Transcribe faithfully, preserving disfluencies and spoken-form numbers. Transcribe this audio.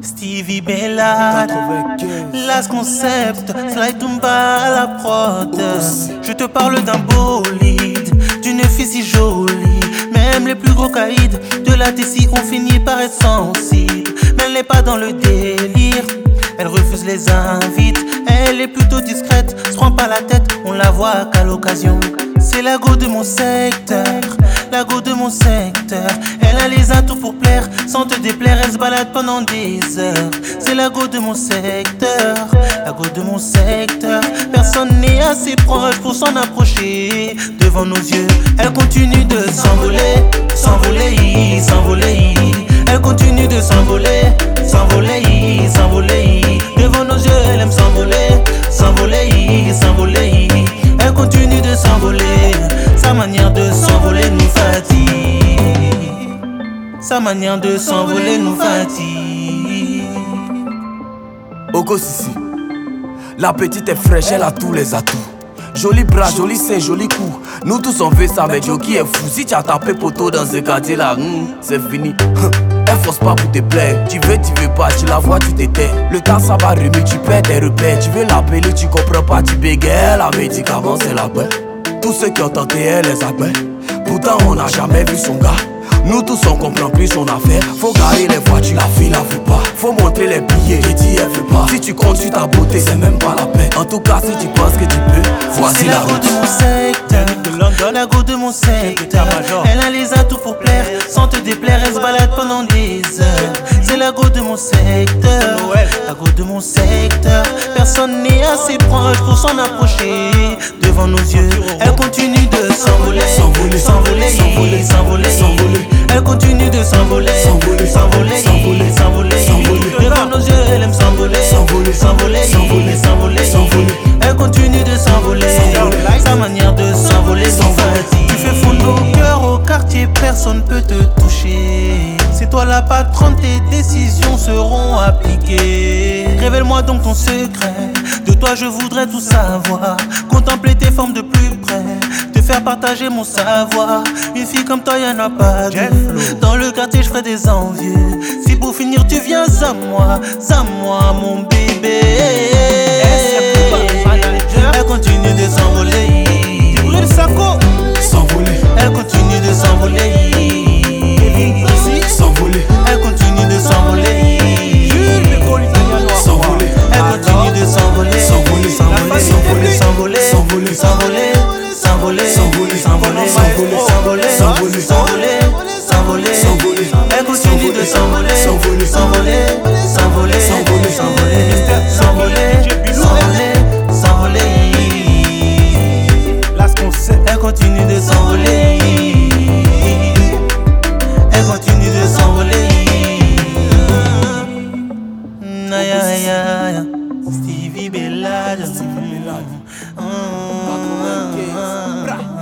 Stevie Bellade, Las Concept, Sly Tumba à la prod. Je te parle d'un bolide, d'une fille si jolie. Même les plus gros caïds de la T C ont fini par être sensibles. Mais elle n'est pas dans le délire, elle refuse les invites. Elle est plutôt discrète, se prend pas la tête, on la voit qu'à l'occasion. C'est la go de mon secteur, la go de mon secteur. Elle a les atouts pour plaire, sans te déplaire, elle se balade pendant des heures. C'est la go de mon secteur, la go de mon secteur. Personne n'est assez proche pour s'en approcher. Devant nos yeux, elle continue de s'envoler, s'envoler, s'envoler. Elle continue de s'envoler, s'envoler, s'envoler. Devant nos yeux, elle aime s'envoler, s'envoler, s'envoler. Elle continue de s'envoler, sa manière de s'envoler nous fatigue. Sa manière de s'envoler nous fatigue. Ogo Sissi, la petite est fraîche, elle a tous les atouts. Joli bras, joli sein, joli cou. Nous tous on veut ça, mais Joe est fou. Si tu as tapé poteau dans ce quartier là, mm, c'est fini. Elle force pas pour te plaire. Tu veux, tu veux pas, tu la vois, tu t'étais. Le temps ça va remuer, tu perds tes repères. Tu veux l'appeler, tu comprends pas, tu bégayes. La médicament c'est la paix. Tous ceux qui ont tenté, elle les appelle. Pourtant on n'a jamais vu son gars. Nous tous on comprend plus son affaire. Faut garer les voitures, la fille la veut pas. Faut montrer les billets, j'ai dit elle veut pas. Si tu comptes sur ta beauté, c'est même pas la peine. En tout cas si tu penses que tu peux, voici la route. De mon secteur, de London, la go de mon secteur. Elle a les atouts pour plaire, sans te déplaire, elle se balade pendant des heures. C'est la go de mon secteur, la go de mon secteur. Personne n'est assez proche pour s'en approcher. Devant nos yeux, elle continue de s'envoler, s'envoler, s'envoler, s'envoler, s'envoler. Elle continue de s'envoler, s'envoler, s'envoler, s'envoler, s'envoler. Devant nos yeux, elle aime s'envoler, s'envoler, s'envoler, s'envoler, s'envoler. Elle continue de s'envoler, sa manière de s'envoler sans fatigue. Tu fais fondre au cœur, au quartier, personne peut te toucher. C'est toi la patronne, tes décisions seront appliquées. Révèle-moi donc ton secret, de toi je voudrais tout savoir. Contempler tes formes de plus près, te faire partager mon savoir. Une fille comme toi y'en a pas deux. Dans le quartier je ferai des envieux. Si pour finir tu viens à moi, à moi mon bébé. Elle continue de s'envoler, s'envoler. Elle continue de s'envoler, s'envoler. Elle continue de s'envoler, s'envoler. Elle continue de s'envoler, s'envoler, s'envoler, s'envoler, s'envoler, s'envoler, s'envoler, s'envoler, s'envoler, s'envoler, s'envoler, s'envoler, s'envoler. Elle continue de s'envoler, s'envoler, s'envoler, s'envoler, s'envoler, s'envoler, s'envoler, s'envoler. Elle continue de s'envoler, elle continue de s'envoler. Aïe aïe aïe, Stevie Bellade, Stevie Bellade.